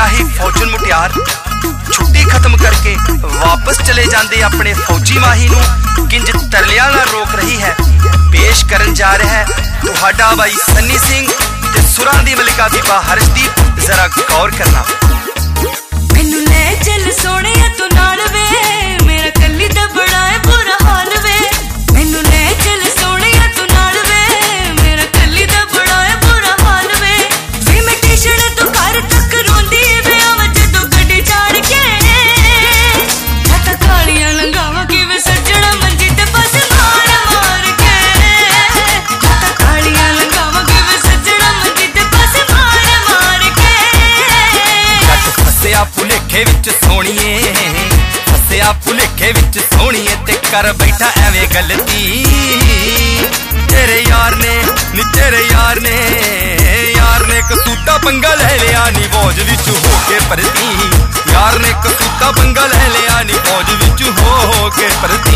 सियाही फौजन मुटियार छुट्टी खत्म करके वापस चले जाते अपने फौजी माही नूं किंज तरलियां नाल रोक रही है। पेश करन जा रहा है तुहाडा भाई सन्नी सिंह ते सुरां दी मलिका बीबा हर्षदीप। जरा गौर करना। मैनू ले चल सोहणिया तू नाल वे, मेरा कल्ली दा बड़ा है बुरा हाल वे। मैनू ले चल सोहणिया तू नाल वे, मेरा कल्ली दा बड़ा है बुरा हाल वे। वे मैं टेशन तू घर तक रोंदी वे, आवां जदों गड्डी चाड़ के रातां कालियां लंघावां किवें सज्जणा मंजी ते बस मार मार के। रातां कालियां लंघावां किवें सज्जणा मंजी ते बस मार मार के। फसिया भुलेखे विच सोहणीए, फसिया भुलेखे विच सोहणीए ते कर बैठा एवें गलती। तेरे यार ने नी तेरे यार ने कसूता पंगा ले लिया नी फौज विच हो के भरती। यार ने कसूता पंगा ले लिया नी फौज विच हो के भरती।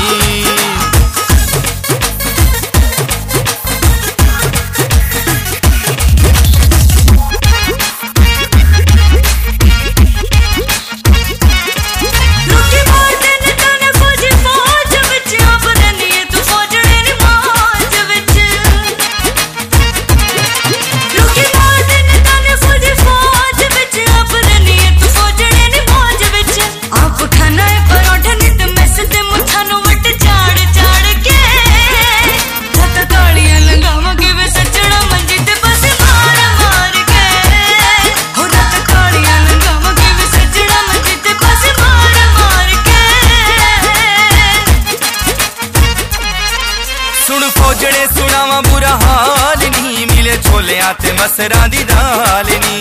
फौजड़े सुनावा बुरा हाल नी, मिले छोलियां ते मसरां दी दाल नी।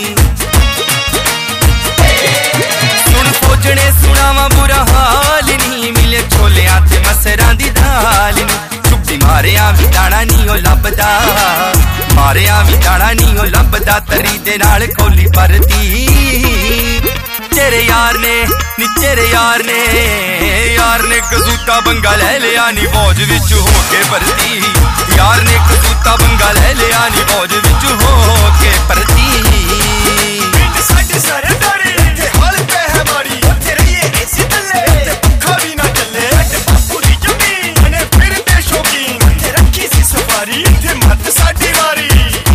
सुन फौजड़े सुनावा बुरा हाल नी, मिले छोलियां ते मसरां दी दाल नी। चुप्पी मारिया भी दाना नी ओ लभदा, मारिया भी दाना नी ओ लभदा। तरी दे नाल कोली भरदी। तेरे यार ने नी तेरे यार ने कसूता पंगा ले लिया नी फौज विच हो के भरती। यार ने कसूता पंगा ले लिया नी फौज विच हो के भरती। साडे सारे डरे ते हाल पे है माड़ी, उत्थे रहिए ऐसे तल्ले ते पक्खा भी ना चले। अटे बापू दी जमीन ने फिर दे शौकीन, उत्थे रखी सी सफारी ते मत साडी वारी।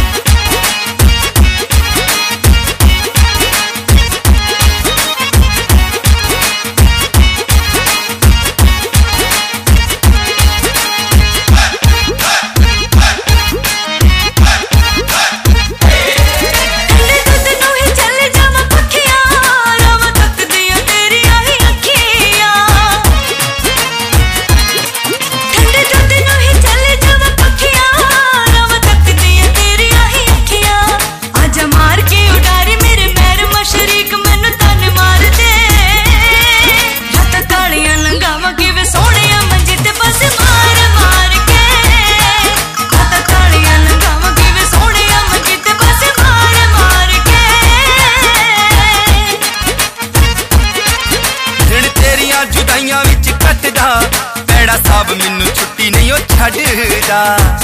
पैड़ा साहब मैनू छुट्टी नहीं छड्डदा,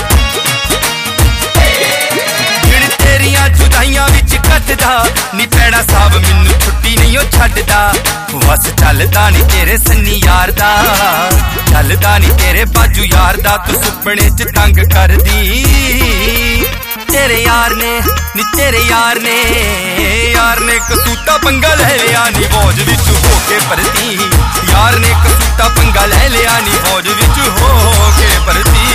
जिहड़े तेरियां जुदाइयां विच कटदा नी। पैड़ा साहब मैनू छुट्टी नहीं छड्डदा। बस चलदा नी तेरे सन्नी यार दा, चलदा नी तेरे बाजू यार दा। तू सुपने च तंग करदी। तेरे यार ने नी तेरे यार ने कसूता पंगा ले लिया नी फौज विच हो के भरती। यार ने कसूता पंगा ले लिया नी फौज विच हो के भरती।